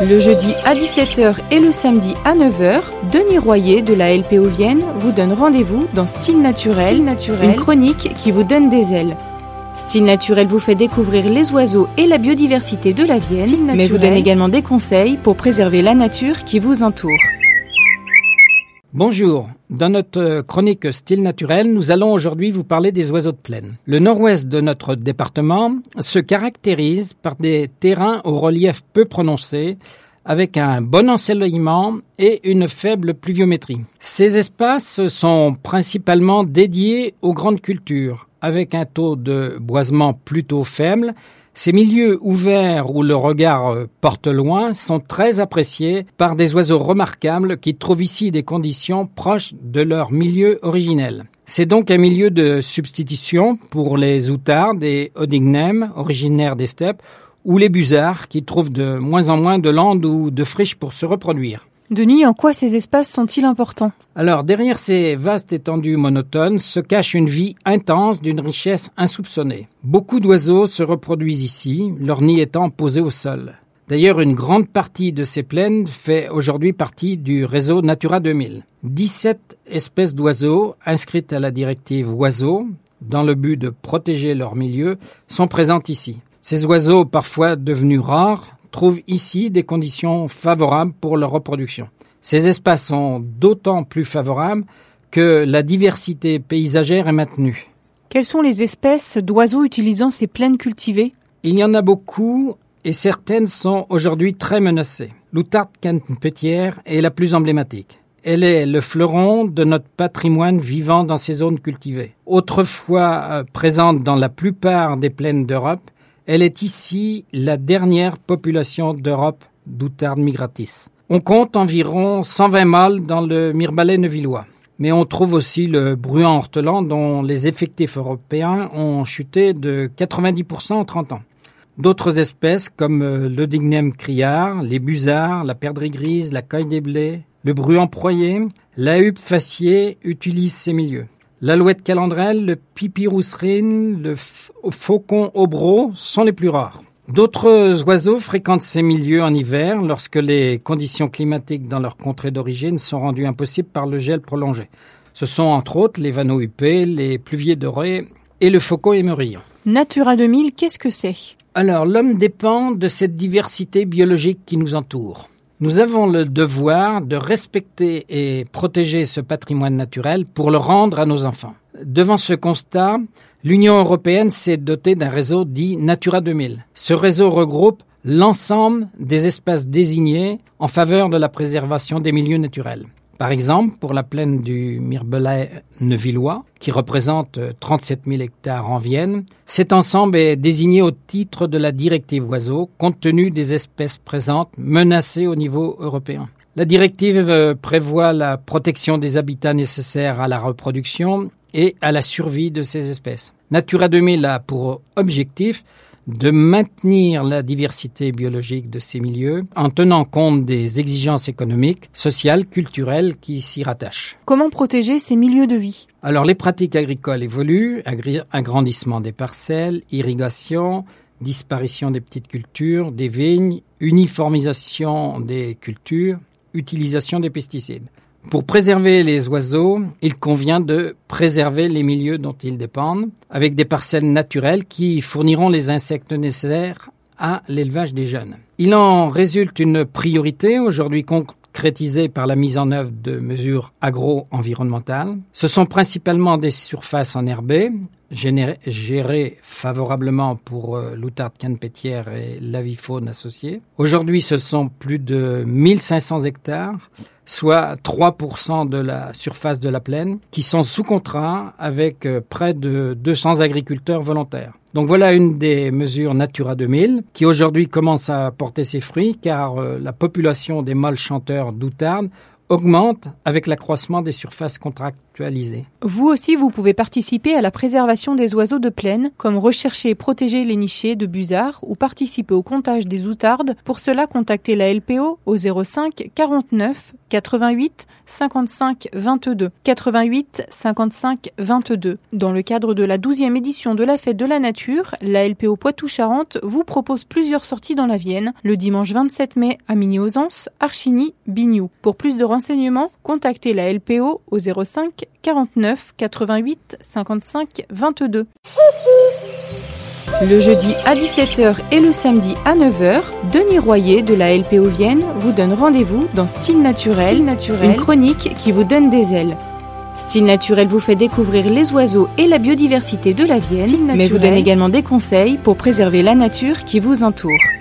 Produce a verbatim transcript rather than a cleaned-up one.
Le jeudi à dix-sept heures et le samedi à neuf heures, Denis Royer de la L P O Vienne vous donne rendez-vous dans Style Naturel, Style Naturel, une chronique qui vous donne des ailes. Style Naturel vous fait découvrir les oiseaux et la biodiversité de la Vienne, mais vous donne également des conseils pour préserver la nature qui vous entoure. Bonjour, dans notre chronique Style Naturel, nous allons aujourd'hui vous parler des oiseaux de plaine. Le nord-ouest de notre département se caractérise par des terrains au relief peu prononcé, avec un bon ensoleillement et une faible pluviométrie. Ces espaces sont principalement dédiés aux grandes cultures, avec un taux de boisement plutôt faible. Ces milieux ouverts où le regard porte loin sont très appréciés par des oiseaux remarquables qui trouvent ici des conditions proches de leur milieu originel. C'est donc un milieu de substitution pour les outardes et odignem, originaires des steppes, ou les busards qui trouvent de moins en moins de landes ou de friches pour se reproduire. Denis, en quoi ces espaces sont-ils importants ? Alors, derrière ces vastes étendues monotones se cache une vie intense d'une richesse insoupçonnée. Beaucoup d'oiseaux se reproduisent ici, leur nid étant posé au sol. D'ailleurs, une grande partie de ces plaines fait aujourd'hui partie du réseau Natura deux mille. dix-sept espèces d'oiseaux inscrites à la directive Oiseaux, dans le but de protéger leur milieu, sont présentes ici. Ces oiseaux, parfois devenus rares, trouvent ici des conditions favorables pour leur reproduction. Ces espaces sont d'autant plus favorables que la diversité paysagère est maintenue. Quelles sont les espèces d'oiseaux utilisant ces plaines cultivées ? Il y en a beaucoup et certaines sont aujourd'hui très menacées. L'outarde canepetière est la plus emblématique. Elle est le fleuron de notre patrimoine vivant dans ces zones cultivées. Autrefois euh, présente dans la plupart des plaines d'Europe, elle est ici la dernière population d'Europe d'outarde migratis. On compte environ cent vingt mâles dans le Mirebalais neuvillois. Mais on trouve aussi le bruant ortelan dont les effectifs européens ont chuté de quatre-vingt-dix pour cent en trente ans. D'autres espèces comme l'odignem criard, les busards, la perdrix grise, la caille des blés, le bruant proyer, la huppe faciée utilisent ces milieux. L'alouette calandrelle, le pipirousserine, le f- faucon obro sont les plus rares. D'autres oiseaux fréquentent ces milieux en hiver lorsque les conditions climatiques dans leur contrée d'origine sont rendues impossibles par le gel prolongé. Ce sont entre autres les vanneaux huppés, les pluviers dorés et le faucon émerillon. Natura deux mille, qu'est-ce que c'est ? Alors, l'homme dépend de cette diversité biologique qui nous entoure. Nous avons le devoir de respecter et protéger ce patrimoine naturel pour le rendre à nos enfants. Devant ce constat, l'Union européenne s'est dotée d'un réseau dit Natura deux mille. Ce réseau regroupe l'ensemble des espaces désignés en faveur de la préservation des milieux naturels. Par exemple, pour la plaine du Mirebalais neuvillois, qui représente trente-sept mille hectares en Vienne, cet ensemble est désigné au titre de la directive Oiseaux, compte tenu des espèces présentes menacées au niveau européen. La directive prévoit la protection des habitats nécessaires à la reproduction et à la survie de ces espèces. Natura deux mille a pour objectif de maintenir la diversité biologique de ces milieux en tenant compte des exigences économiques, sociales, culturelles qui s'y rattachent. Comment protéger ces milieux de vie ? Alors les pratiques agricoles évoluent, agri- agrandissement des parcelles, irrigation, disparition des petites cultures, des vignes, uniformisation des cultures, utilisation des pesticides. Pour préserver les oiseaux, il convient de préserver les milieux dont ils dépendent, avec des parcelles naturelles qui fourniront les insectes nécessaires à l'élevage des jeunes. Il en résulte une priorité aujourd'hui concrétisée par la mise en œuvre de mesures agro-environnementales. Ce sont principalement des surfaces enherbées, gérées favorablement pour l'outarde canepetière et l'avifaune associée. Aujourd'hui, ce sont plus de mille cinq cents hectares, soit trois pour cent de la surface de la plaine, qui sont sous contrat avec près de deux cents agriculteurs volontaires. Donc voilà une des mesures Natura deux mille qui aujourd'hui commence à porter ses fruits car la population des mâles chanteurs d'outarde augmente avec l'accroissement des surfaces contractuelles mutualiser. Vous aussi, vous pouvez participer à la préservation des oiseaux de plaine, comme rechercher et protéger les nichés de busards ou participer au comptage des outardes. Pour cela, contactez la L P O au zéro cinq quarante-neuf quatre-vingt-huit cinquante-cinq vingt-deux quatre-vingt-huit cinquante-cinq vingt-deux. Dans le cadre de la douzième édition de la Fête de la Nature, la L P O Poitou-Charentes vous propose plusieurs sorties dans la Vienne, le dimanche vingt-sept mai à Migny-aux-Anses, Archigny, Bignoux. Pour plus de renseignements, contactez la L P O au zéro cinq quarante-neuf quatre-vingt-huit cinquante-cinq vingt-deux. Le jeudi à dix-sept heures et le samedi à neuf heures, Denis Royer de la L P O Vienne vous donne rendez-vous dans Style Naturel, Style Naturel, une chronique qui vous donne des ailes. Style Naturel vous fait découvrir les oiseaux et la biodiversité de la Vienne, mais vous donne également des conseils pour préserver la nature qui vous entoure.